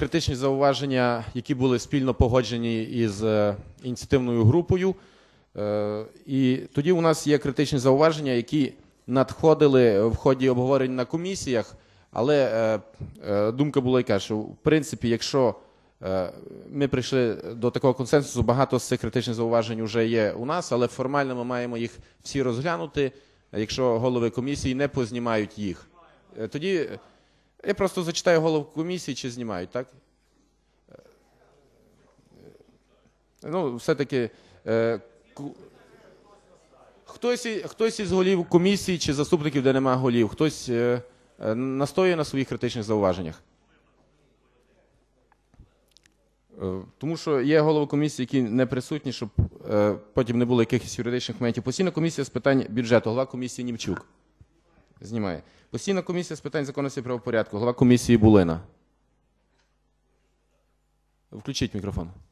критичні зауваження, які були спільно погоджені із ініціативною групою. І тоді у нас є критичні зауваження, які надходили в ході обговорень на комісіях, але думка була яка, що в принципі, якщо ми прийшли до такого консенсусу, багато з цих критичних зауважень вже є у нас, але формально ми маємо їх всі розглянути, якщо голови комісії не познімають їх. Тоді я просто зачитаю голов комісії, чи знімають, так? Ну, все-таки хтось із голів комісії чи заступників, де немає голів, хтось настоює на своїх критичних зауваженнях. Тому що є голови комісії, які не присутні, щоб потім не було якихось юридичних моментів. Постійна комісія з питань бюджету, голова комісії Німчук. Знімає. Постійна комісія з питань законності і правопорядку, голова комісії Булина. Включіть мікрофон.